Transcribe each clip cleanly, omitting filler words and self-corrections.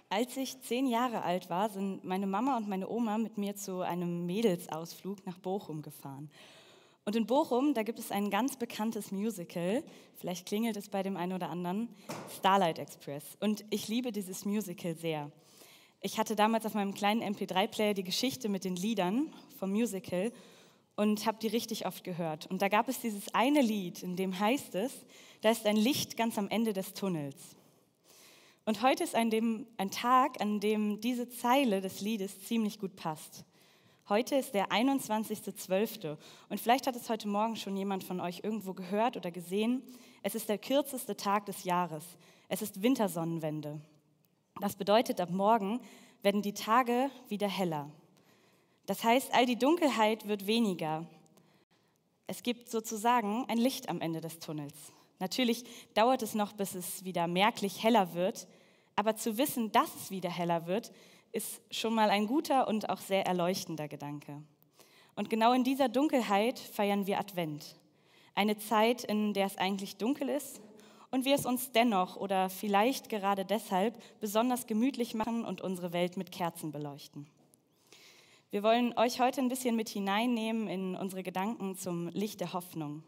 Als ich 10 Jahre alt war, sind meine Mama und meine Oma mit mir zu einem Mädelsausflug nach Bochum gefahren. Und in Bochum, da gibt es ein ganz bekanntes Musical, vielleicht klingelt es bei dem einen oder anderen, Starlight Express. Und ich liebe dieses Musical sehr. Ich hatte damals auf meinem kleinen MP3-Player die Geschichte mit den Liedern vom Musical und habe die richtig oft gehört. Und da gab es dieses eine Lied, in dem heißt es, da ist ein Licht ganz am Ende des Tunnels. Und heute ist ein Tag, an dem diese Zeile des Liedes ziemlich gut passt. Heute ist der 21.12. Und vielleicht hat es heute Morgen schon jemand von euch irgendwo gehört oder gesehen. Es ist der kürzeste Tag des Jahres. Es ist Wintersonnenwende. Das bedeutet, ab morgen werden die Tage wieder heller. Das heißt, all die Dunkelheit wird weniger. Es gibt sozusagen ein Licht am Ende des Tunnels. Natürlich dauert es noch, bis es wieder merklich heller wird, aber zu wissen, dass es wieder heller wird, ist schon mal ein guter und auch sehr erleuchtender Gedanke. Und genau in dieser Dunkelheit feiern wir Advent. Eine Zeit, in der es eigentlich dunkel ist und wir es uns dennoch oder vielleicht gerade deshalb besonders gemütlich machen und unsere Welt mit Kerzen beleuchten. Wir wollen euch heute ein bisschen mit hineinnehmen in unsere Gedanken zum Licht der Hoffnung.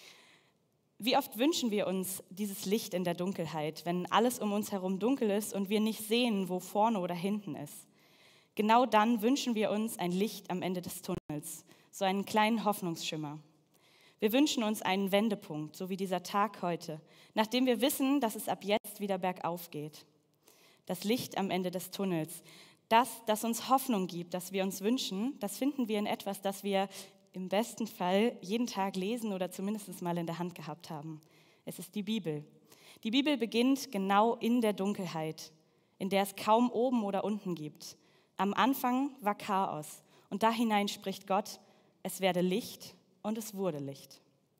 Wie oft wünschen wir uns dieses Licht in der Dunkelheit, wenn alles um uns herum dunkel ist und wir nicht sehen, wo vorne oder hinten ist? Genau dann wünschen wir uns ein Licht am Ende des Tunnels, so einen kleinen Hoffnungsschimmer. Wir wünschen uns einen Wendepunkt, so wie dieser Tag heute, nachdem wir wissen, dass es ab jetzt wieder bergauf geht. Das Licht am Ende des Tunnels, das uns Hoffnung gibt, das wir uns wünschen, das finden wir in etwas, das wir im besten Fall jeden Tag lesen oder zumindest mal in der Hand gehabt haben. Es ist die Bibel. Die Bibel beginnt genau in der Dunkelheit, in der es kaum oben oder unten gibt. Am Anfang war Chaos und da hinein spricht Gott, es werde Licht und es wurde Licht.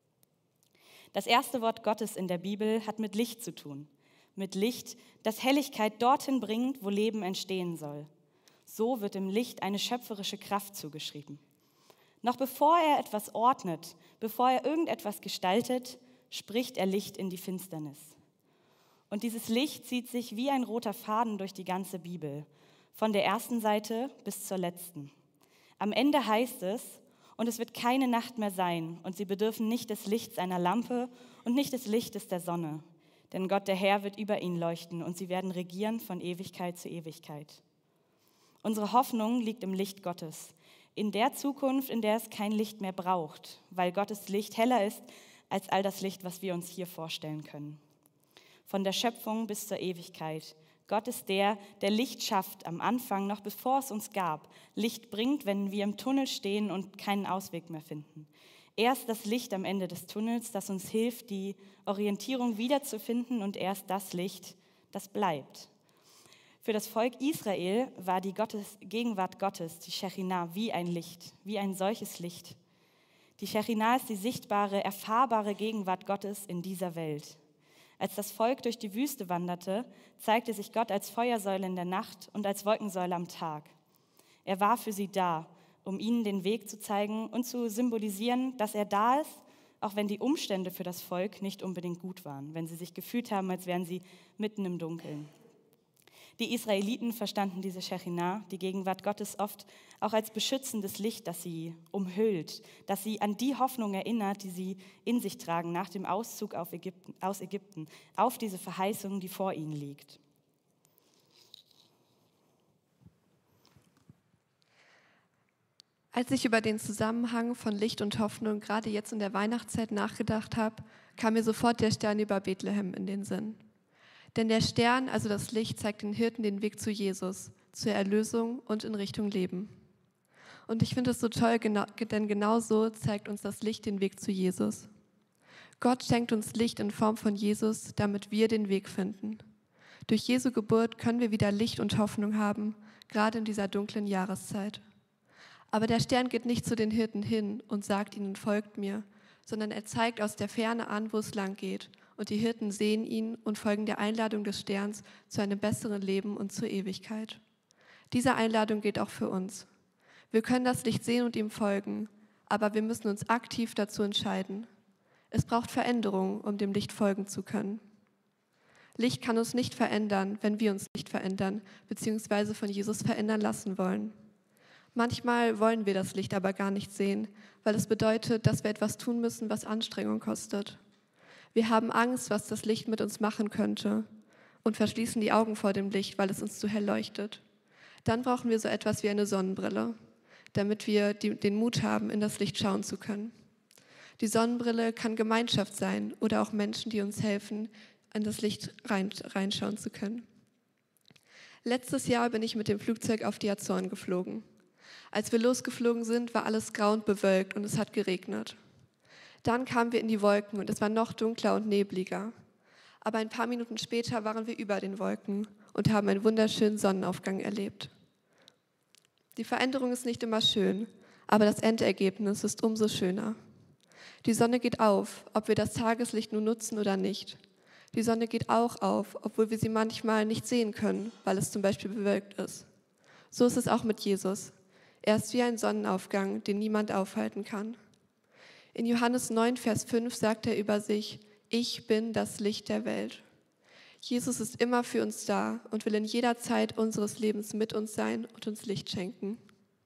Das erste Wort Gottes in der Bibel hat mit Licht zu tun. Mit Licht, das Helligkeit dorthin bringt, wo Leben entstehen soll. So wird dem Licht eine schöpferische Kraft zugeschrieben. Noch bevor er etwas ordnet, bevor er irgendetwas gestaltet, spricht er Licht in die Finsternis. Und dieses Licht zieht sich wie ein roter Faden durch die ganze Bibel, von der ersten Seite bis zur letzten. Am Ende heißt es, und es wird keine Nacht mehr sein, und sie bedürfen nicht des Lichts einer Lampe und nicht des Lichtes der Sonne, denn Gott der Herr wird über ihnen leuchten, und sie werden regieren von Ewigkeit zu Ewigkeit. Unsere Hoffnung liegt im Licht Gottes, in der Zukunft, in der es kein Licht mehr braucht, weil Gottes Licht heller ist als all das Licht, was wir uns hier vorstellen können. Von der Schöpfung bis zur Ewigkeit. Gott ist der Licht schafft am Anfang, noch bevor es uns gab. Licht bringt, wenn wir im Tunnel stehen und keinen Ausweg mehr finden. Er ist das Licht am Ende des Tunnels, das uns hilft, die Orientierung wiederzufinden, und er ist das Licht, das bleibt. Für das Volk Israel war die Gegenwart Gottes, die Schechinah, wie ein Licht, wie ein solches Licht. Die Schechinah ist die sichtbare, erfahrbare Gegenwart Gottes in dieser Welt. Als das Volk durch die Wüste wanderte, zeigte sich Gott als Feuersäule in der Nacht und als Wolkensäule am Tag. Er war für sie da, um ihnen den Weg zu zeigen und zu symbolisieren, dass er da ist, auch wenn die Umstände für das Volk nicht unbedingt gut waren, wenn sie sich gefühlt haben, als wären sie mitten im Dunkeln. Die Israeliten verstanden diese Schechinah, die Gegenwart Gottes, oft auch als beschützendes Licht, das sie umhüllt, das sie an die Hoffnung erinnert, die sie in sich tragen nach dem Auszug aus Ägypten, auf diese Verheißung, die vor ihnen liegt. Als ich über den Zusammenhang von Licht und Hoffnung gerade jetzt in der Weihnachtszeit nachgedacht habe, kam mir sofort der Stern über Bethlehem in den Sinn. Denn der Stern, also das Licht, zeigt den Hirten den Weg zu Jesus, zur Erlösung und in Richtung Leben. Und ich finde es so toll, denn genau so zeigt uns das Licht den Weg zu Jesus. Gott schenkt uns Licht in Form von Jesus, damit wir den Weg finden. Durch Jesu Geburt können wir wieder Licht und Hoffnung haben, gerade in dieser dunklen Jahreszeit. Aber der Stern geht nicht zu den Hirten hin und sagt ihnen, folgt mir, sondern er zeigt aus der Ferne an, wo es lang geht. Und die Hirten sehen ihn und folgen der Einladung des Sterns zu einem besseren Leben und zur Ewigkeit. Diese Einladung gilt auch für uns. Wir können das Licht sehen und ihm folgen, aber wir müssen uns aktiv dazu entscheiden. Es braucht Veränderung, um dem Licht folgen zu können. Licht kann uns nicht verändern, wenn wir uns nicht verändern, beziehungsweise von Jesus verändern lassen wollen. Manchmal wollen wir das Licht aber gar nicht sehen, weil es bedeutet, dass wir etwas tun müssen, was Anstrengung kostet. Wir haben Angst, was das Licht mit uns machen könnte und verschließen die Augen vor dem Licht, weil es uns zu hell leuchtet. Dann brauchen wir so etwas wie eine Sonnenbrille, damit wir den Mut haben, in das Licht schauen zu können. Die Sonnenbrille kann Gemeinschaft sein oder auch Menschen, die uns helfen, in das Licht reinschauen zu können. Letztes Jahr bin ich mit dem Flugzeug auf die Azoren geflogen. Als wir losgeflogen sind, war alles grau und bewölkt und es hat geregnet. Dann kamen wir in die Wolken und es war noch dunkler und nebliger. Aber ein paar Minuten später waren wir über den Wolken und haben einen wunderschönen Sonnenaufgang erlebt. Die Veränderung ist nicht immer schön, aber das Endergebnis ist umso schöner. Die Sonne geht auf, ob wir das Tageslicht nun nutzen oder nicht. Die Sonne geht auch auf, obwohl wir sie manchmal nicht sehen können, weil es zum Beispiel bewölkt ist. So ist es auch mit Jesus. Er ist wie ein Sonnenaufgang, den niemand aufhalten kann. In Johannes 9, Vers 5 sagt er über sich: Ich bin das Licht der Welt. Jesus ist immer für uns da und will in jeder Zeit unseres Lebens mit uns sein und uns Licht schenken.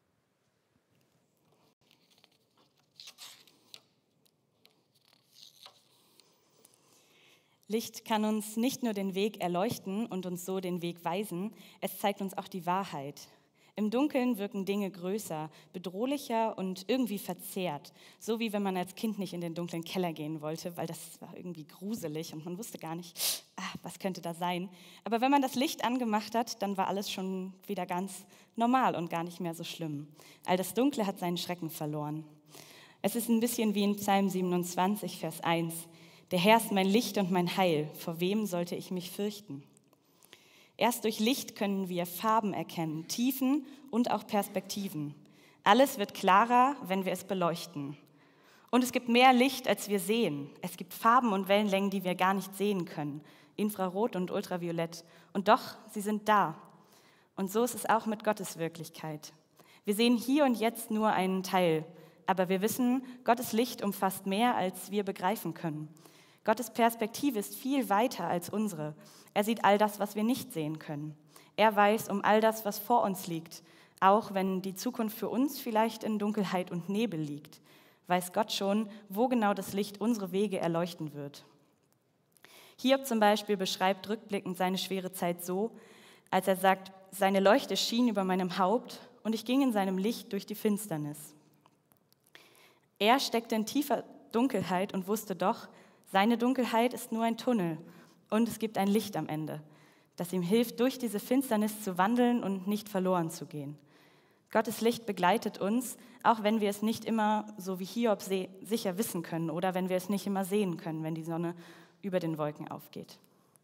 Licht kann uns nicht nur den Weg erleuchten und uns so den Weg weisen, es zeigt uns auch die Wahrheit. Im Dunkeln wirken Dinge größer, bedrohlicher und irgendwie verzerrt. So wie wenn man als Kind nicht in den dunklen Keller gehen wollte, weil das war irgendwie gruselig und man wusste gar nicht, was könnte da sein. Aber wenn man das Licht angemacht hat, dann war alles schon wieder ganz normal und gar nicht mehr so schlimm. All das Dunkle hat seinen Schrecken verloren. Es ist ein bisschen wie in Psalm 27, Vers 1. Der Herr ist mein Licht und mein Heil. Vor wem sollte ich mich fürchten? Erst durch Licht können wir Farben erkennen, Tiefen und auch Perspektiven. Alles wird klarer, wenn wir es beleuchten. Und es gibt mehr Licht, als wir sehen. Es gibt Farben und Wellenlängen, die wir gar nicht sehen können. Infrarot und Ultraviolett. Und doch, sie sind da. Und so ist es auch mit Gottes Wirklichkeit. Wir sehen hier und jetzt nur einen Teil. Aber wir wissen, Gottes Licht umfasst mehr, als wir begreifen können. Gottes Perspektive ist viel weiter als unsere. Er sieht all das, was wir nicht sehen können. Er weiß um all das, was vor uns liegt. Auch wenn die Zukunft für uns vielleicht in Dunkelheit und Nebel liegt, weiß Gott schon, wo genau das Licht unsere Wege erleuchten wird. Hiob zum Beispiel beschreibt rückblickend seine schwere Zeit so, als er sagt, seine Leuchte schien über meinem Haupt und ich ging in seinem Licht durch die Finsternis. Er steckte in tiefer Dunkelheit und wusste doch, seine Dunkelheit ist nur ein Tunnel und es gibt ein Licht am Ende, das ihm hilft, durch diese Finsternis zu wandeln und nicht verloren zu gehen. Gottes Licht begleitet uns, auch wenn wir es nicht immer so wie Hiob sicher wissen können oder wenn wir es nicht immer sehen können, wenn die Sonne über den Wolken aufgeht.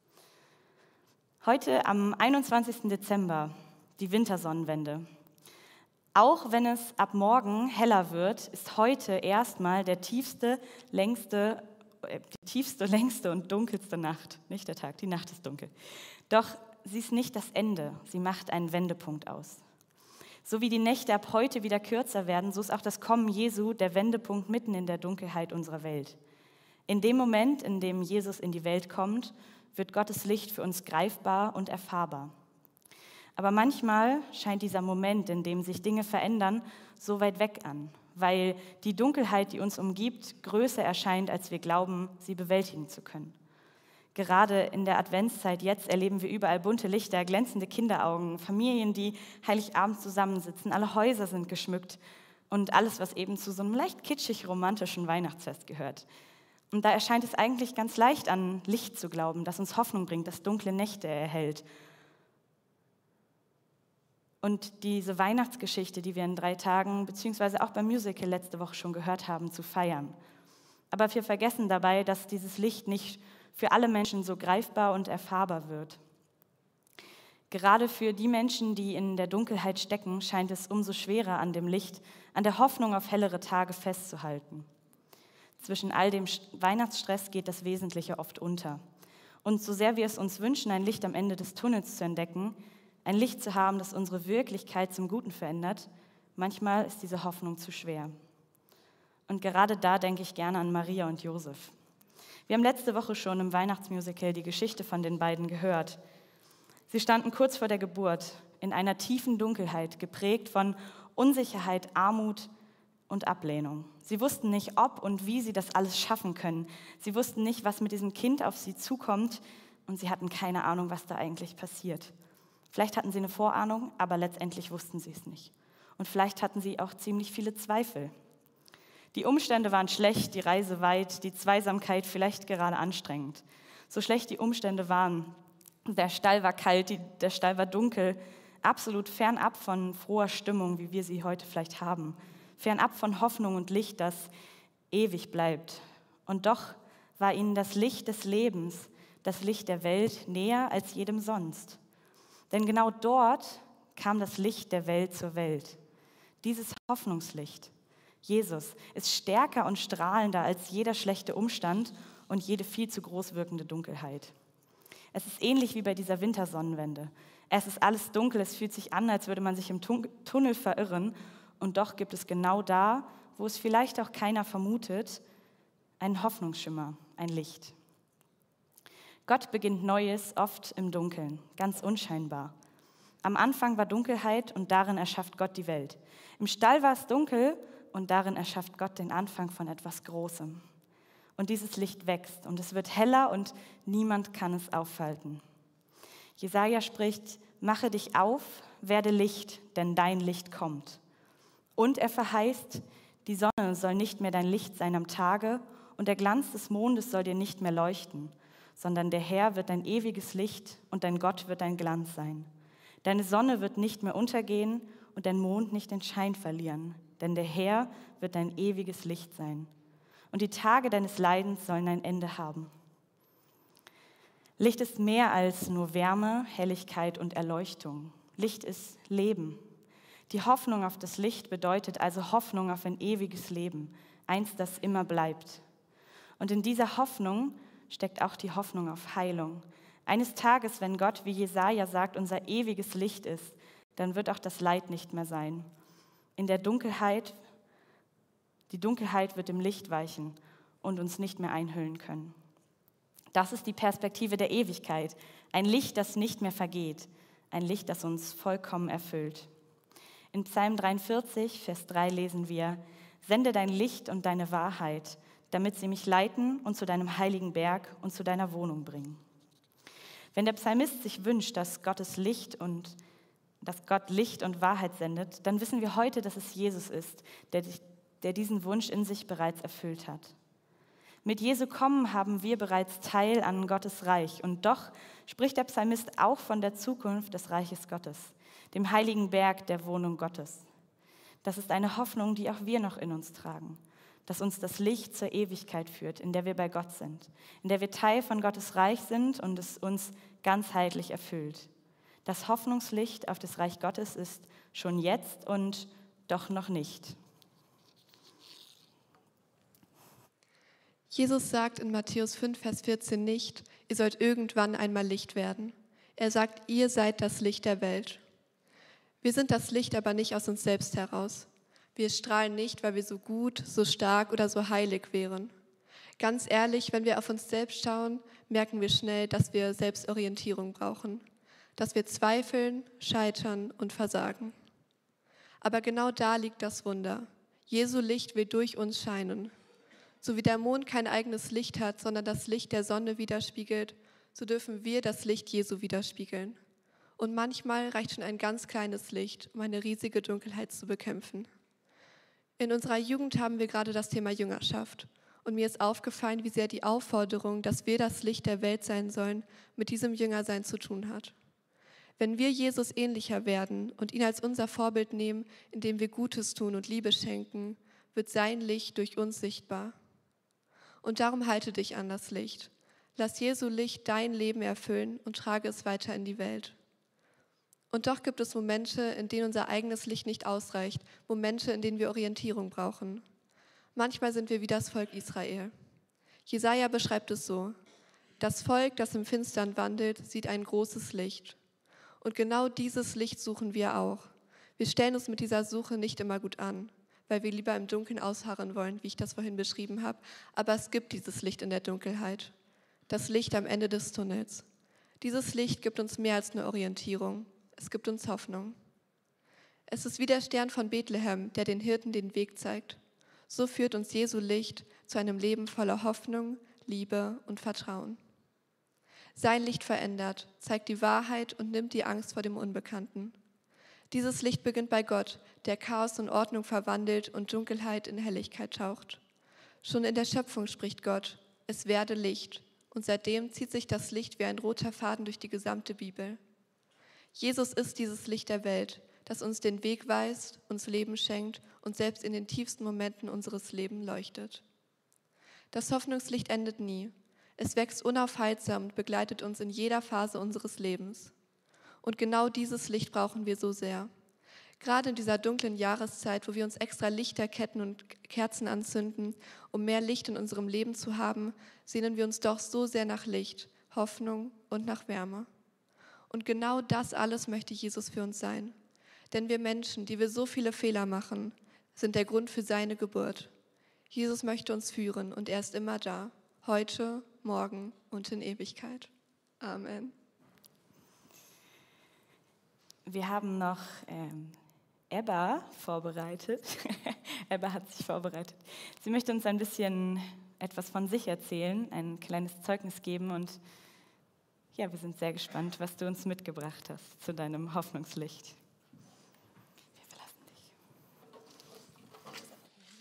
Heute am 21. Dezember, die Wintersonnenwende. Auch wenn es ab morgen heller wird, ist heute erstmal die tiefste, längste und dunkelste Nacht. Nicht der Tag, die Nacht ist dunkel. Doch sie ist nicht das Ende, sie macht einen Wendepunkt aus. So wie die Nächte ab heute wieder kürzer werden, so ist auch das Kommen Jesu der Wendepunkt mitten in der Dunkelheit unserer Welt. In dem Moment, in dem Jesus in die Welt kommt, wird Gottes Licht für uns greifbar und erfahrbar. Aber manchmal scheint dieser Moment, in dem sich Dinge verändern, so weit weg an, weil die Dunkelheit, die uns umgibt, größer erscheint, als wir glauben, sie bewältigen zu können. Gerade in der Adventszeit jetzt erleben wir überall bunte Lichter, glänzende Kinderaugen, Familien, die Heiligabend zusammensitzen, alle Häuser sind geschmückt und alles, was eben zu so einem leicht kitschig-romantischen Weihnachtsfest gehört. Und da erscheint es eigentlich ganz leicht, an Licht zu glauben, das uns Hoffnung bringt, das dunkle Nächte erhellt. Und diese Weihnachtsgeschichte, die wir in 3 Tagen, beziehungsweise auch beim Musical letzte Woche schon gehört haben, zu feiern. Aber wir vergessen dabei, dass dieses Licht nicht für alle Menschen so greifbar und erfahrbar wird. Gerade für die Menschen, die in der Dunkelheit stecken, scheint es umso schwerer, an dem Licht, an der Hoffnung auf hellere Tage festzuhalten. Zwischen all dem Weihnachtsstress geht das Wesentliche oft unter. Und so sehr wir es uns wünschen, ein Licht am Ende des Tunnels zu entdecken, ein Licht zu haben, das unsere Wirklichkeit zum Guten verändert, manchmal ist diese Hoffnung zu schwer. Und gerade da denke ich gerne an Maria und Josef. Wir haben letzte Woche schon im Weihnachtsmusical die Geschichte von den beiden gehört. Sie standen kurz vor der Geburt, in einer tiefen Dunkelheit, geprägt von Unsicherheit, Armut und Ablehnung. Sie wussten nicht, ob und wie sie das alles schaffen können. Sie wussten nicht, was mit diesem Kind auf sie zukommt, und sie hatten keine Ahnung, was da eigentlich passiert. Vielleicht hatten sie eine Vorahnung, aber letztendlich wussten sie es nicht. Und vielleicht hatten sie auch ziemlich viele Zweifel. Die Umstände waren schlecht, die Reise weit, die Zweisamkeit vielleicht gerade anstrengend. So schlecht die Umstände waren, der Stall war kalt, der Stall war dunkel, absolut fernab von froher Stimmung, wie wir sie heute vielleicht haben. Fernab von Hoffnung und Licht, das ewig bleibt. Und doch war ihnen das Licht des Lebens, das Licht der Welt, näher als jedem sonst. Denn genau dort kam das Licht der Welt zur Welt. Dieses Hoffnungslicht, Jesus, ist stärker und strahlender als jeder schlechte Umstand und jede viel zu groß wirkende Dunkelheit. Es ist ähnlich wie bei dieser Wintersonnenwende. Es ist alles dunkel, es fühlt sich an, als würde man sich im Tunnel verirren. Und doch gibt es genau da, wo es vielleicht auch keiner vermutet, einen Hoffnungsschimmer, ein Licht. Gott beginnt Neues oft im Dunkeln, ganz unscheinbar. Am Anfang war Dunkelheit und darin erschafft Gott die Welt. Im Stall war es dunkel und darin erschafft Gott den Anfang von etwas Großem. Und dieses Licht wächst und es wird heller und niemand kann es aufhalten. Jesaja spricht: Mache dich auf, werde Licht, denn dein Licht kommt. Und er verheißt: Die Sonne soll nicht mehr dein Licht sein am Tage und der Glanz des Mondes soll dir nicht mehr leuchten, sondern der Herr wird dein ewiges Licht und dein Gott wird dein Glanz sein. Deine Sonne wird nicht mehr untergehen und dein Mond nicht den Schein verlieren, denn der Herr wird dein ewiges Licht sein. Und die Tage deines Leidens sollen ein Ende haben. Licht ist mehr als nur Wärme, Helligkeit und Erleuchtung. Licht ist Leben. Die Hoffnung auf das Licht bedeutet also Hoffnung auf ein ewiges Leben, eins, das immer bleibt. Und in dieser Hoffnung steckt auch die Hoffnung auf Heilung. Eines Tages, wenn Gott, wie Jesaja sagt, unser ewiges Licht ist, dann wird auch das Leid nicht mehr sein. In der Dunkelheit, die Dunkelheit wird dem Licht weichen und uns nicht mehr einhüllen können. Das ist die Perspektive der Ewigkeit. Ein Licht, das nicht mehr vergeht. Ein Licht, das uns vollkommen erfüllt. In Psalm 43, Vers 3 lesen wir: Sende dein Licht und deine Wahrheit, damit sie mich leiten und zu deinem heiligen Berg und zu deiner Wohnung bringen. Wenn der Psalmist sich wünscht, dass Gott Licht und Wahrheit sendet, dann wissen wir heute, dass es Jesus ist, der diesen Wunsch in sich bereits erfüllt hat. Mit Jesu Kommen haben wir bereits Teil an Gottes Reich. Und doch spricht der Psalmist auch von der Zukunft des Reiches Gottes, dem heiligen Berg der Wohnung Gottes. Das ist eine Hoffnung, die auch wir noch in uns tragen, dass uns das Licht zur Ewigkeit führt, in der wir bei Gott sind, in der wir Teil von Gottes Reich sind und es uns ganzheitlich erfüllt. Das Hoffnungslicht auf das Reich Gottes ist schon jetzt und doch noch nicht. Jesus sagt in Matthäus 5, Vers 14 nicht: Ihr sollt irgendwann einmal Licht werden. Er sagt: Ihr seid das Licht der Welt. Wir sind das Licht aber nicht aus uns selbst heraus. Wir strahlen nicht, weil wir so gut, so stark oder so heilig wären. Ganz ehrlich, wenn wir auf uns selbst schauen, merken wir schnell, dass wir Selbstorientierung brauchen, dass wir zweifeln, scheitern und versagen. Aber genau da liegt das Wunder. Jesu Licht will durch uns scheinen. So wie der Mond kein eigenes Licht hat, sondern das Licht der Sonne widerspiegelt, so dürfen wir das Licht Jesu widerspiegeln. Und manchmal reicht schon ein ganz kleines Licht, um eine riesige Dunkelheit zu bekämpfen. In unserer Jugend haben wir gerade das Thema Jüngerschaft. Und mir ist aufgefallen, wie sehr die Aufforderung, dass wir das Licht der Welt sein sollen, mit diesem Jüngersein zu tun hat. Wenn wir Jesus ähnlicher werden und ihn als unser Vorbild nehmen, indem wir Gutes tun und Liebe schenken, wird sein Licht durch uns sichtbar. Und darum halte dich an das Licht. Lass Jesu Licht dein Leben erfüllen und trage es weiter in die Welt. Und doch gibt es Momente, in denen unser eigenes Licht nicht ausreicht, Momente, in denen wir Orientierung brauchen. Manchmal sind wir wie das Volk Israel. Jesaja beschreibt es so: Das Volk, das im Finstern wandelt, sieht ein großes Licht. Und genau dieses Licht suchen wir auch. Wir stellen uns mit dieser Suche nicht immer gut an, weil wir lieber im Dunkeln ausharren wollen, wie ich das vorhin beschrieben habe. Aber es gibt dieses Licht in der Dunkelheit. Das Licht am Ende des Tunnels. Dieses Licht gibt uns mehr als eine Orientierung. Es gibt uns Hoffnung. Es ist wie der Stern von Bethlehem, der den Hirten den Weg zeigt. So führt uns Jesu Licht zu einem Leben voller Hoffnung, Liebe und Vertrauen. Sein Licht verändert, zeigt die Wahrheit und nimmt die Angst vor dem Unbekannten. Dieses Licht beginnt bei Gott, der Chaos und Ordnung verwandelt und Dunkelheit in Helligkeit taucht. Schon in der Schöpfung spricht Gott, es werde Licht. Und seitdem zieht sich das Licht wie ein roter Faden durch die gesamte Bibel. Jesus ist dieses Licht der Welt, das uns den Weg weist, uns Leben schenkt und selbst in den tiefsten Momenten unseres Lebens leuchtet. Das Hoffnungslicht endet nie. Es wächst unaufhaltsam und begleitet uns in jeder Phase unseres Lebens. Und genau dieses Licht brauchen wir so sehr. Gerade in dieser dunklen Jahreszeit, wo wir uns extra Lichterketten und Kerzen anzünden, um mehr Licht in unserem Leben zu haben, sehnen wir uns doch so sehr nach Licht, Hoffnung und nach Wärme. Und genau das alles möchte Jesus für uns sein. Denn wir Menschen, die wir so viele Fehler machen, sind der Grund für seine Geburt. Jesus möchte uns führen und er ist immer da, heute, morgen und in Ewigkeit. Amen. Wir haben noch Ebba vorbereitet. Ebba hat sich vorbereitet. Sie möchte uns ein bisschen etwas von sich erzählen, ein kleines Zeugnis geben und ja, wir sind sehr gespannt, was du uns mitgebracht hast zu deinem Hoffnungslicht. Wir verlassen dich.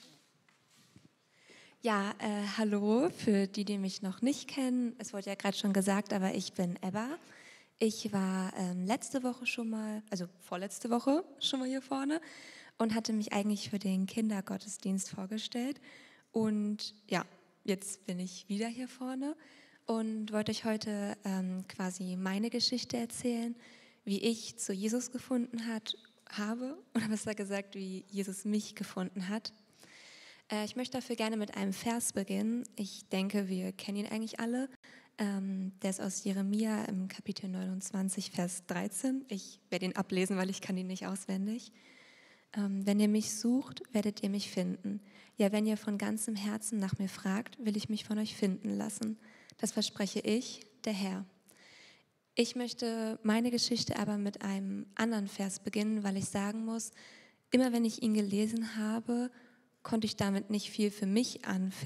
Ja, hallo für die, die mich noch nicht kennen. Es wurde ja gerade schon gesagt, aber ich bin Ebba. Ich war letzte Woche schon mal, also vorletzte Woche schon mal hier vorne und hatte mich eigentlich für den Kindergottesdienst vorgestellt. Und ja, jetzt bin ich wieder hier vorne und wollte euch heute quasi meine Geschichte erzählen, wie ich zu Jesus gefunden habe, oder besser gesagt, wie Jesus mich gefunden hat. Ich möchte dafür gerne mit einem Vers beginnen. Ich denke, wir kennen ihn eigentlich alle. Der ist aus Jeremia im Kapitel 29, Vers 13. Ich werde ihn ablesen, weil ich kann ihn nicht auswendig. Wenn ihr mich sucht, werdet ihr mich finden. Ja, wenn ihr von ganzem Herzen nach mir fragt, will ich mich von euch finden lassen. Das verspreche ich, der Herr. Ich möchte meine Geschichte aber mit einem anderen Vers beginnen, weil ich sagen muss, immer wenn ich ihn gelesen habe, konnte ich damit nicht viel für mich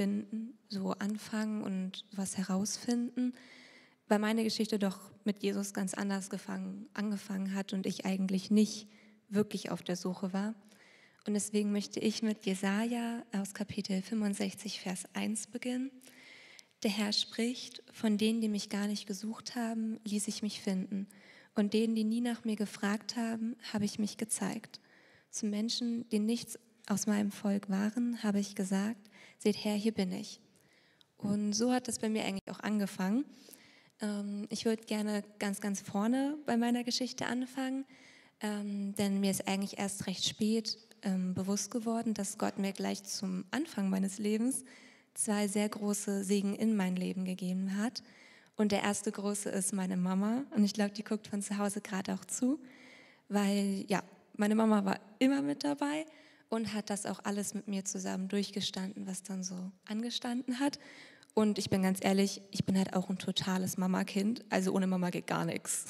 anfangen und was herausfinden, weil meine Geschichte doch mit Jesus ganz anders angefangen hat und ich eigentlich nicht wirklich auf der Suche war. Und deswegen möchte ich mit Jesaja aus Kapitel 65, Vers 1 beginnen. Der Herr spricht, von denen, die mich gar nicht gesucht haben, ließ ich mich finden. Und denen, die nie nach mir gefragt haben, habe ich mich gezeigt. Zu Menschen, die nichts aus meinem Volk waren, habe ich gesagt, seht her, hier bin ich. Und so hat das bei mir eigentlich auch angefangen. Ich würde gerne ganz, ganz vorne bei meiner Geschichte anfangen, denn mir ist eigentlich erst recht spät bewusst geworden, dass Gott mir gleich zum Anfang meines Lebens 2 sehr große Segen in mein Leben gegeben hat. Und der erste große ist meine Mama. Und ich glaube, die guckt von zu Hause gerade auch zu, weil ja, meine Mama war immer mit dabei und hat das auch alles mit mir zusammen durchgestanden, was dann so angestanden hat. Und ich bin ganz ehrlich, ich bin halt auch ein totales Mamakind, also ohne Mama geht gar nichts.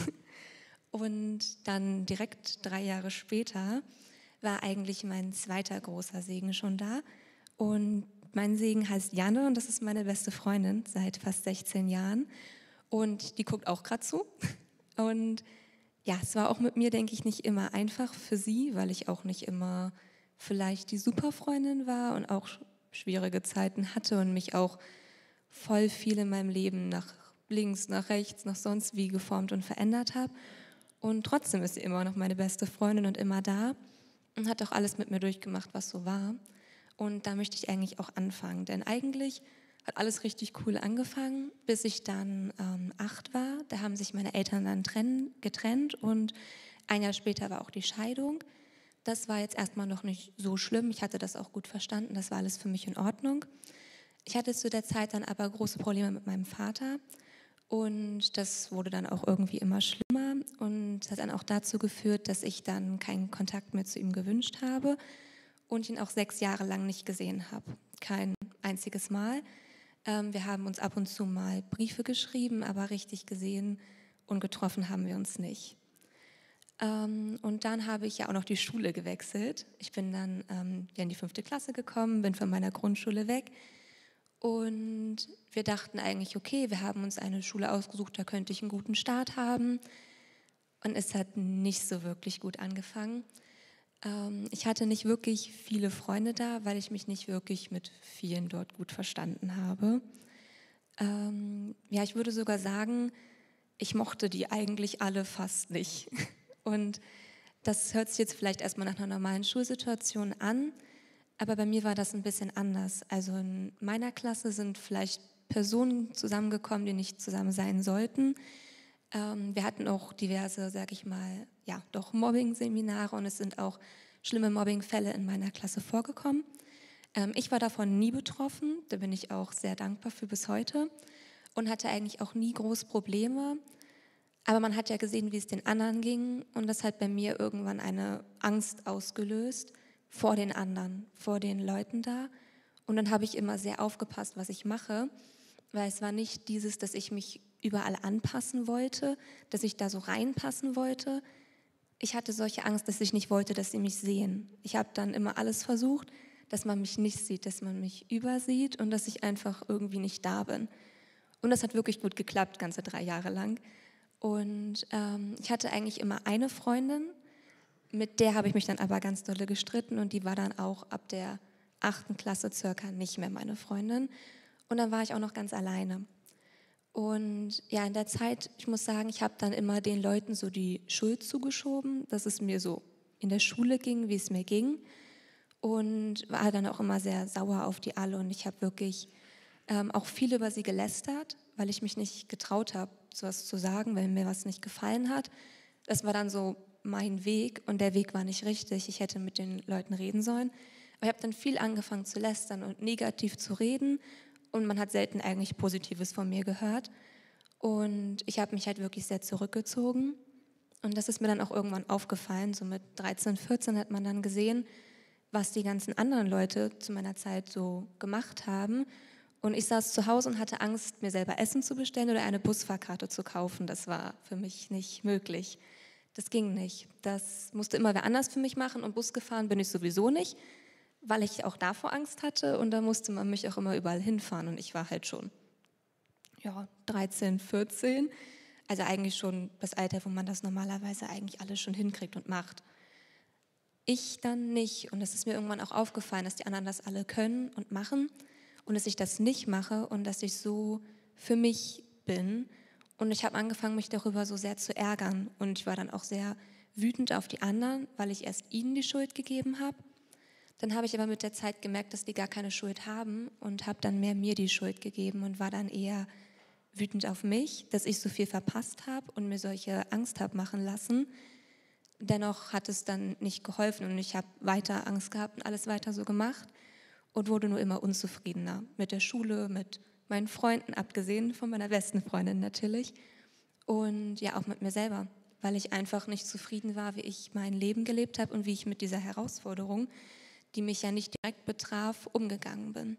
Und dann direkt 3 Jahre später war eigentlich mein zweiter großer Segen schon da. Und mein Segen heißt Janne und das ist meine beste Freundin seit fast 16 Jahren. Und die guckt auch gerade zu. Und ja, es war auch mit mir, denke ich, nicht immer einfach für sie, weil ich auch nicht immer vielleicht die Superfreundin war und auch schwierige Zeiten hatte und mich auch voll viel in meinem Leben nach links, nach rechts, nach sonst wie geformt und verändert habe. Und trotzdem ist sie immer noch meine beste Freundin und immer da und hat auch alles mit mir durchgemacht, was so war. Und da möchte ich eigentlich auch anfangen, denn eigentlich hat alles richtig cool angefangen, bis ich dann 8 war. Da haben sich meine Eltern dann getrennt und 1 Jahr später war auch die Scheidung. Das war jetzt erstmal noch nicht so schlimm. Ich hatte das auch gut verstanden. Das war alles für mich in Ordnung. Ich hatte zu der Zeit dann aber große Probleme mit meinem Vater und das wurde dann auch irgendwie immer schlimmer und hat dann auch dazu geführt, dass ich dann keinen Kontakt mehr zu ihm gewünscht habe und ihn auch 6 Jahre lang nicht gesehen habe. Kein einziges Mal. Wir haben uns ab und zu mal Briefe geschrieben, aber richtig gesehen und getroffen haben wir uns nicht. Und dann habe ich ja auch noch die Schule gewechselt. Ich bin dann in die 5. Klasse gekommen, bin von meiner Grundschule weg. Und wir dachten eigentlich, okay, wir haben uns eine Schule ausgesucht, da könnte ich einen guten Start haben. Und es hat nicht so wirklich gut angefangen. Ich hatte nicht wirklich viele Freunde da, weil ich mich nicht wirklich mit vielen dort gut verstanden habe. Ja, ich würde sogar sagen, ich mochte die eigentlich alle fast nicht. Und das hört sich jetzt vielleicht erstmal nach einer normalen Schulsituation an, aber bei mir war das ein bisschen anders. Also in meiner Klasse sind vielleicht Personen zusammengekommen, die nicht zusammen sein sollten. Wir hatten auch diverse, sage ich mal, ja, doch Mobbing-Seminare und es sind auch schlimme Mobbing-Fälle in meiner Klasse vorgekommen. Ich war davon nie betroffen, da bin ich auch sehr dankbar für bis heute und hatte eigentlich auch nie groß Probleme. Aber man hat ja gesehen, wie es den anderen ging und das hat bei mir irgendwann eine Angst ausgelöst vor den anderen, vor den Leuten da. Und dann habe ich immer sehr aufgepasst, was ich mache, weil es war nicht dieses, dass ich mich überall anpassen wollte, dass ich da so reinpassen wollte. Ich hatte solche Angst, dass ich nicht wollte, dass sie mich sehen. Ich habe dann immer alles versucht, dass man mich nicht sieht, dass man mich übersieht und dass ich einfach irgendwie nicht da bin. Und das hat wirklich gut geklappt, ganze 3 Jahre lang. Und ich hatte eigentlich immer eine Freundin, mit der habe ich mich dann aber ganz dolle gestritten und die war dann auch ab der 8. Klasse circa nicht mehr meine Freundin. Und dann war ich auch noch ganz alleine. Und ja, in der Zeit, ich muss sagen, ich habe dann immer den Leuten so die Schuld zugeschoben, dass es mir so in der Schule ging, wie es mir ging. Und war dann auch immer sehr sauer auf die alle. Und ich habe wirklich auch viel über sie gelästert, weil ich mich nicht getraut habe, sowas zu sagen, weil mir was nicht gefallen hat. Das war dann so mein Weg und der Weg war nicht richtig. Ich hätte mit den Leuten reden sollen. Aber ich habe dann viel angefangen zu lästern und negativ zu reden und man hat selten eigentlich Positives von mir gehört. Und ich habe mich halt wirklich sehr zurückgezogen und das ist mir dann auch irgendwann aufgefallen. So mit 13, 14 hat man dann gesehen, was die ganzen anderen Leute zu meiner Zeit so gemacht haben. Und ich saß zu Hause und hatte Angst, mir selber Essen zu bestellen oder eine Busfahrkarte zu kaufen. Das war für mich nicht möglich. Das ging nicht. Das musste immer wer anders für mich machen und Bus gefahren bin ich sowieso nicht, weil ich auch davor Angst hatte und da musste man mich auch immer überall hinfahren und ich war halt schon 13, 14, also eigentlich schon das Alter, wo man das normalerweise eigentlich alles schon hinkriegt und macht. Ich dann nicht und es ist mir irgendwann auch aufgefallen, dass die anderen das alle können und machen und dass ich das nicht mache und dass ich so für mich bin. Und ich habe angefangen, mich darüber so sehr zu ärgern. Und ich war dann auch sehr wütend auf die anderen, weil ich erst ihnen die Schuld gegeben habe. Dann habe ich aber mit der Zeit gemerkt, dass die gar keine Schuld haben und habe dann mehr mir die Schuld gegeben und war dann eher wütend auf mich, dass ich so viel verpasst habe und mir solche Angst habe machen lassen. Dennoch hat es dann nicht geholfen und ich habe weiter Angst gehabt und alles weiter so gemacht und wurde nur immer unzufriedener mit der Schule, mit meinen Freunden, abgesehen von meiner besten Freundin natürlich und ja auch mit mir selber, weil ich einfach nicht zufrieden war, wie ich mein Leben gelebt habe und wie ich mit dieser Herausforderung, die mich ja nicht direkt betraf, umgegangen bin.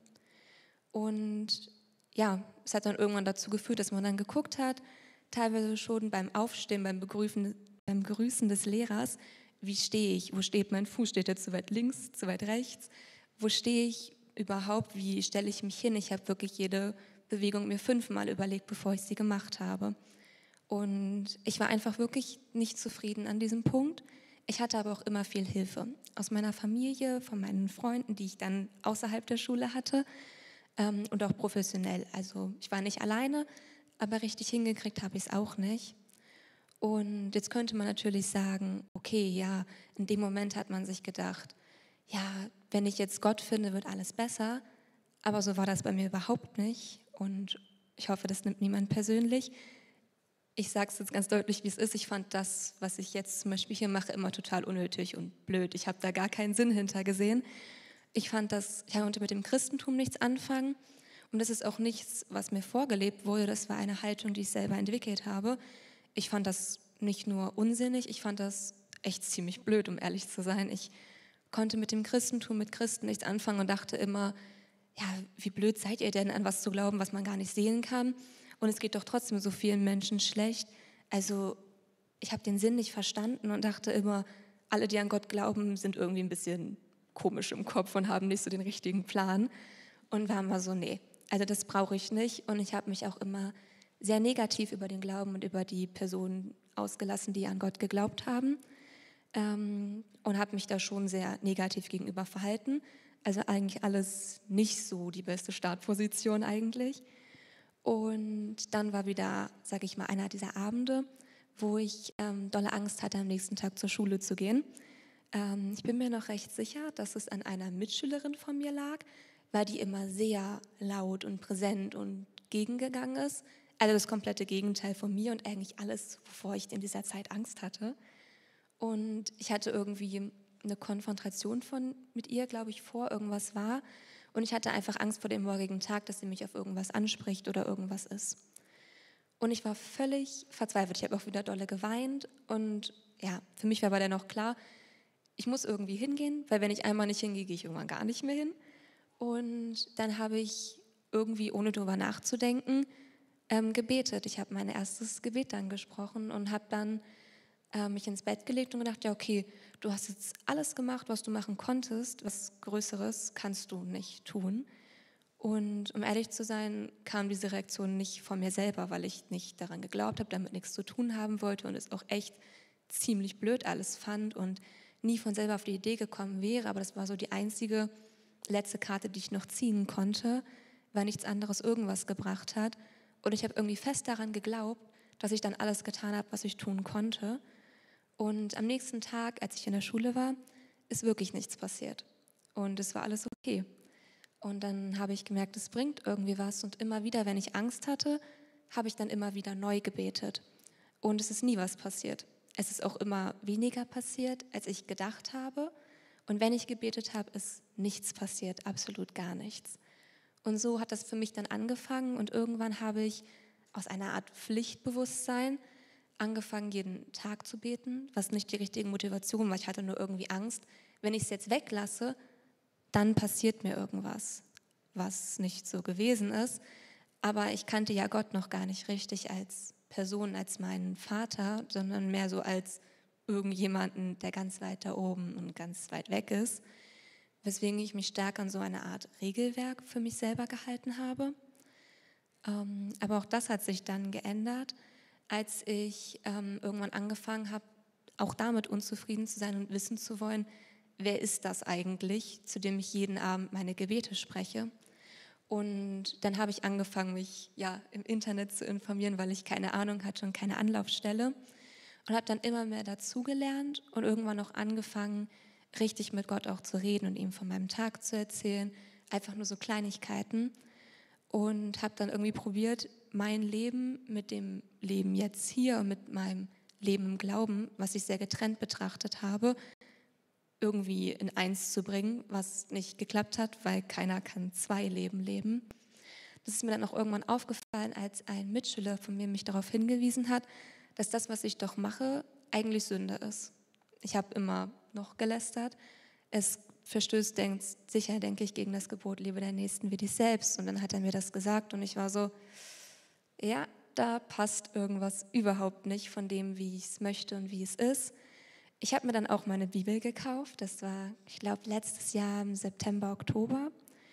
Und ja, es hat dann irgendwann dazu geführt, dass man dann geguckt hat, teilweise schon beim Aufstehen, beim Grüßen des Lehrers, wie stehe ich, wo steht mein Fuß, steht er zu weit links, zu weit rechts, wo stehe ich überhaupt, wie stelle ich mich hin? Ich habe wirklich jede Bewegung mir 5-mal überlegt, bevor ich sie gemacht habe. Und ich war einfach wirklich nicht zufrieden an diesem Punkt. Ich hatte aber auch immer viel Hilfe aus meiner Familie, von meinen Freunden, die ich dann außerhalb der Schule hatte und auch professionell. Also ich war nicht alleine, aber richtig hingekriegt habe ich es auch nicht. Und jetzt könnte man natürlich sagen, okay, ja, in dem Moment hat man sich gedacht, ja, wenn ich jetzt Gott finde, wird alles besser. Aber so war das bei mir überhaupt nicht. Und ich hoffe, das nimmt niemand persönlich. Ich sage es jetzt ganz deutlich, wie es ist. Ich fand das, was ich jetzt zum Beispiel hier mache, immer total unnötig und blöd. Ich habe da gar keinen Sinn hinter gesehen. Ich konnte mit dem Christentum nichts anfangen. Und das ist auch nichts, was mir vorgelebt wurde. Das war eine Haltung, die ich selber entwickelt habe. Ich fand das nicht nur unsinnig, ich fand das echt ziemlich blöd, um ehrlich zu sein. Ich konnte mit dem Christentum, mit Christen nichts anfangen und dachte immer, ja, wie blöd seid ihr denn, an was zu glauben, was man gar nicht sehen kann? Und es geht doch trotzdem so vielen Menschen schlecht. Also ich habe den Sinn nicht verstanden und dachte immer, alle, die an Gott glauben, sind irgendwie ein bisschen komisch im Kopf und haben nicht so den richtigen Plan. Und war immer so, nee, also das brauche ich nicht. Und ich habe mich auch immer sehr negativ über den Glauben und über die Personen ausgelassen, die an Gott geglaubt haben. Und habe mich da schon sehr negativ gegenüber verhalten. Also eigentlich alles nicht so die beste Startposition eigentlich. Und dann war wieder, sage ich mal, einer dieser Abende, wo ich dolle Angst hatte, am nächsten Tag zur Schule zu gehen. Ich bin mir noch recht sicher, dass es an einer Mitschülerin von mir lag, weil die immer sehr laut und präsent und gegengegangen ist. Also das komplette Gegenteil von mir und eigentlich alles, wovor ich in dieser Zeit Angst hatte. Und ich hatte irgendwie eine Konfrontation mit ihr, glaube ich, irgendwas war. Und ich hatte einfach Angst vor dem morgigen Tag, dass sie mich auf irgendwas anspricht oder irgendwas ist. Und ich war völlig verzweifelt. Ich habe auch wieder dolle geweint. Und ja, für mich war aber dennoch klar, ich muss irgendwie hingehen, weil wenn ich einmal nicht hingehe, gehe ich irgendwann gar nicht mehr hin. Und dann habe ich irgendwie, ohne darüber nachzudenken, gebetet. Ich habe mein erstes Gebet dann gesprochen und habe dann mich ins Bett gelegt und gedacht, ja okay, du hast jetzt alles gemacht, was du machen konntest, was Größeres kannst du nicht tun. Und um ehrlich zu sein, kam diese Reaktion nicht von mir selber, weil ich nicht daran geglaubt habe, damit nichts zu tun haben wollte und es auch echt ziemlich blöd alles fand und nie von selber auf die Idee gekommen wäre. Aber das war so die einzige letzte Karte, die ich noch ziehen konnte, weil nichts anderes irgendwas gebracht hat. Und ich habe irgendwie fest daran geglaubt, dass ich dann alles getan habe, was ich tun konnte. Und am nächsten Tag, als ich in der Schule war, ist wirklich nichts passiert. Und es war alles okay. Und dann habe ich gemerkt, es bringt irgendwie was. Und immer wieder, wenn ich Angst hatte, habe ich dann immer wieder neu gebetet. Und es ist nie was passiert. Es ist auch immer weniger passiert, als ich gedacht habe. Und wenn ich gebetet habe, ist nichts passiert, absolut gar nichts. Und so hat das für mich dann angefangen. Und irgendwann habe ich aus einer Art Pflichtbewusstsein angefangen, jeden Tag zu beten, was nicht die richtige Motivation war. Ich hatte nur irgendwie Angst, wenn ich es jetzt weglasse, dann passiert mir irgendwas, was nicht so gewesen ist. Aber ich kannte ja Gott noch gar nicht richtig als Person, als meinen Vater, sondern mehr so als irgendjemanden, der ganz weit da oben und ganz weit weg ist. Weswegen ich mich stark an so eine Art Regelwerk für mich selber gehalten habe. Aber auch das hat sich dann geändert, als ich irgendwann angefangen habe, auch damit unzufrieden zu sein und wissen zu wollen, wer ist das eigentlich, zu dem ich jeden Abend meine Gebete spreche. Und dann habe ich angefangen, mich im Internet zu informieren, weil ich keine Ahnung hatte und keine Anlaufstelle. Und habe dann immer mehr dazugelernt und irgendwann auch angefangen, richtig mit Gott auch zu reden und ihm von meinem Tag zu erzählen. Einfach nur so Kleinigkeiten. Und habe dann irgendwie probiert, mein Leben mit dem Leben jetzt hier und mit meinem Leben im Glauben, was ich sehr getrennt betrachtet habe, irgendwie in eins zu bringen, was nicht geklappt hat, weil keiner kann zwei Leben leben. Das ist mir dann auch irgendwann aufgefallen, als ein Mitschüler von mir mich darauf hingewiesen hat, dass das, was ich doch mache, eigentlich Sünde ist. Ich habe immer noch gelästert. Es verstößt sicher, denke ich, gegen das Gebot, liebe deinen Nächsten wie dich selbst. Und dann hat er mir das gesagt und ich war so, ja, da passt irgendwas überhaupt nicht von dem, wie ich es möchte und wie es ist. Ich habe mir dann auch meine Bibel gekauft. Das war, ich glaube, letztes Jahr im September, Oktober.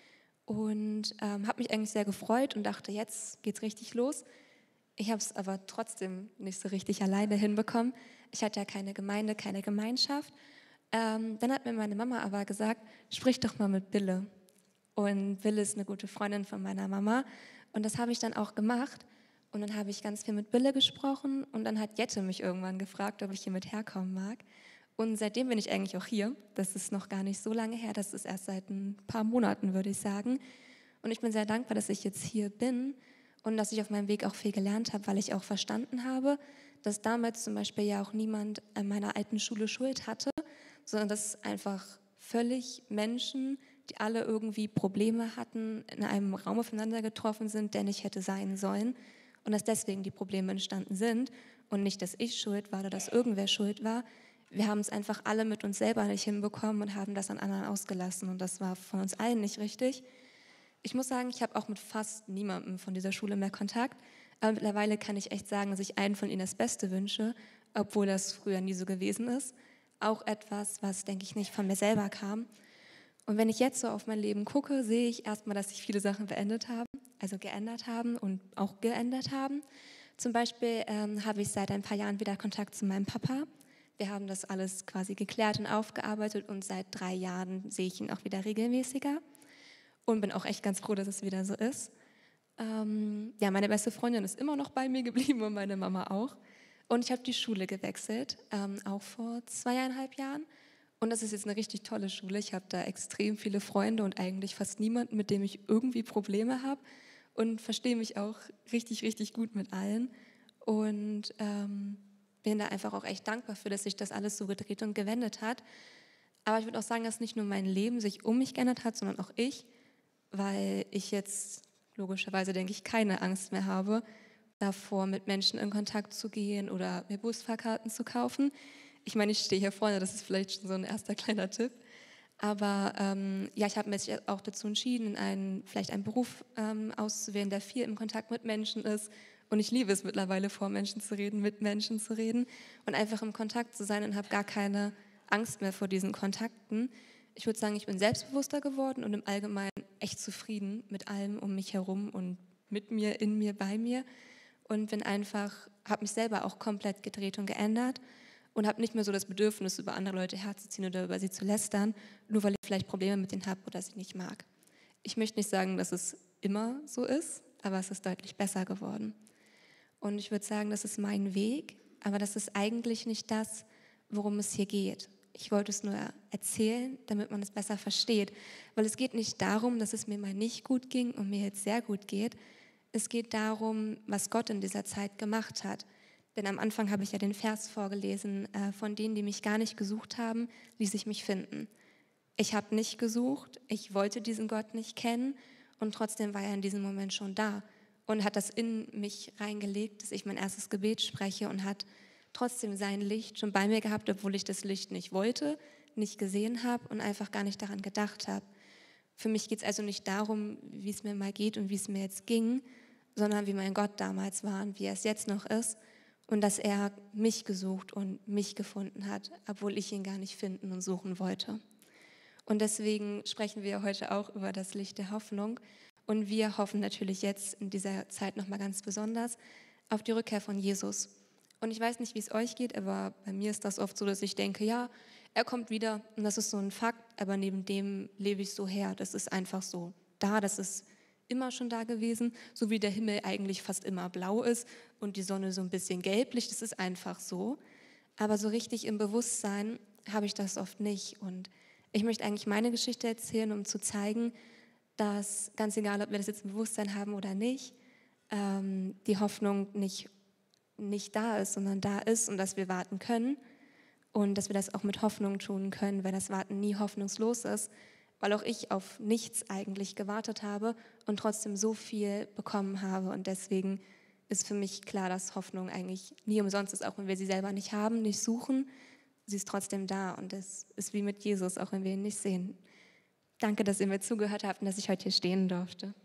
Und habe mich eigentlich sehr gefreut und dachte, jetzt geht's richtig los. Ich habe es aber trotzdem nicht so richtig alleine hinbekommen. Ich hatte ja keine Gemeinde, keine Gemeinschaft. Dann hat mir meine Mama aber gesagt, sprich doch mal mit Bille. Und Bille ist eine gute Freundin von meiner Mama. Und das habe ich dann auch gemacht. Und dann habe ich ganz viel mit Bille gesprochen. Und dann hat Jette mich irgendwann gefragt, ob ich hier mit herkommen mag. Und seitdem bin ich eigentlich auch hier. Das ist noch gar nicht so lange her. Das ist erst seit ein paar Monaten, würde ich sagen. Und ich bin sehr dankbar, dass ich jetzt hier bin und dass ich auf meinem Weg auch viel gelernt habe, weil ich auch verstanden habe, dass damals zum Beispiel ja auch niemand an meiner alten Schule Schuld hatte, sondern dass einfach völlig Menschen, die alle irgendwie Probleme hatten, in einem Raum aufeinander getroffen sind, der nicht hätte sein sollen und dass deswegen die Probleme entstanden sind und nicht, dass ich schuld war oder dass irgendwer schuld war, wir haben es einfach alle mit uns selber nicht hinbekommen und haben das an anderen ausgelassen. Und das war von uns allen nicht richtig. Ich muss sagen, ich habe auch mit fast niemandem von dieser Schule mehr Kontakt. Aber mittlerweile kann ich echt sagen, dass ich einen von ihnen das Beste wünsche, obwohl das früher nie so gewesen ist. Auch etwas, was, denke ich, nicht von mir selber kam. Und wenn ich jetzt so auf mein Leben gucke, sehe ich erstmal, dass sich viele Sachen geändert haben und auch geändert haben. Zum Beispiel habe ich seit ein paar Jahren wieder Kontakt zu meinem Papa. Wir haben das alles quasi geklärt und aufgearbeitet und seit 3 Jahren sehe ich ihn auch wieder regelmäßiger und bin auch echt ganz froh, dass es wieder so ist. Ja, meine beste Freundin ist immer noch bei mir geblieben und meine Mama auch. Und ich habe die Schule gewechselt, auch vor 2,5 Jahren. Und das ist jetzt eine richtig tolle Schule. Ich habe da extrem viele Freunde und eigentlich fast niemanden, mit dem ich irgendwie Probleme habe. Und verstehe mich auch richtig, richtig gut mit allen. Und bin da einfach auch echt dankbar für, dass sich das alles so gedreht und gewendet hat. Aber ich würde auch sagen, dass nicht nur mein Leben sich um mich geändert hat, sondern auch ich, weil ich jetzt logischerweise, denke ich, keine Angst mehr habe, davor mit Menschen in Kontakt zu gehen oder mir Busfahrkarten zu kaufen. Ich meine, ich stehe hier vorne, das ist vielleicht schon so ein erster kleiner Tipp. Aber ja, ich habe mich auch dazu entschieden, vielleicht einen Beruf auszuwählen, der viel im Kontakt mit Menschen ist. Und ich liebe es mittlerweile, vor Menschen zu reden, mit Menschen zu reden und einfach im Kontakt zu sein und habe gar keine Angst mehr vor diesen Kontakten. Ich würde sagen, ich bin selbstbewusster geworden und im Allgemeinen echt zufrieden mit allem um mich herum und mit mir, in mir, bei mir. Und habe mich selber auch komplett gedreht und geändert und habe nicht mehr so das Bedürfnis, über andere Leute herzuziehen oder über sie zu lästern, nur weil ich vielleicht Probleme mit denen habe oder sie nicht mag. Ich möchte nicht sagen, dass es immer so ist, aber es ist deutlich besser geworden. Und ich würde sagen, das ist mein Weg, aber das ist eigentlich nicht das, worum es hier geht. Ich wollte es nur erzählen, damit man es besser versteht, weil es geht nicht darum, dass es mir mal nicht gut ging und mir jetzt sehr gut geht. Es geht darum, was Gott in dieser Zeit gemacht hat. Denn am Anfang habe ich ja den Vers vorgelesen, von denen, die mich gar nicht gesucht haben, ließ ich mich finden. Ich habe nicht gesucht, ich wollte diesen Gott nicht kennen und trotzdem war er in diesem Moment schon da und hat das in mich reingelegt, dass ich mein erstes Gebet spreche und hat trotzdem sein Licht schon bei mir gehabt, obwohl ich das Licht nicht wollte, nicht gesehen habe und einfach gar nicht daran gedacht habe. Für mich geht es also nicht darum, wie es mir mal geht und wie es mir jetzt ging, sondern wie mein Gott damals war und wie er es jetzt noch ist und dass er mich gesucht und mich gefunden hat, obwohl ich ihn gar nicht finden und suchen wollte. Und deswegen sprechen wir heute auch über das Licht der Hoffnung und wir hoffen natürlich jetzt in dieser Zeit nochmal ganz besonders auf die Rückkehr von Jesus. Und ich weiß nicht, wie es euch geht, aber bei mir ist das oft so, dass ich denke, ja, er kommt wieder und das ist so ein Fakt, aber neben dem lebe ich so her. Das ist einfach so da, das ist immer schon da gewesen, so wie der Himmel eigentlich fast immer blau ist und die Sonne so ein bisschen gelblich, das ist einfach so. Aber so richtig im Bewusstsein habe ich das oft nicht. Und ich möchte eigentlich meine Geschichte erzählen, um zu zeigen, dass ganz egal, ob wir das jetzt im Bewusstsein haben oder nicht, die Hoffnung nicht da ist, sondern da ist und dass wir warten können und dass wir das auch mit Hoffnung tun können, weil das Warten nie hoffnungslos ist, weil auch ich auf nichts eigentlich gewartet habe und trotzdem so viel bekommen habe. Und deswegen ist für mich klar, dass Hoffnung eigentlich nie umsonst ist, auch wenn wir sie selber nicht haben, nicht suchen. Sie ist trotzdem da und es ist wie mit Jesus, auch wenn wir ihn nicht sehen. Danke, dass ihr mir zugehört habt und dass ich heute hier stehen durfte.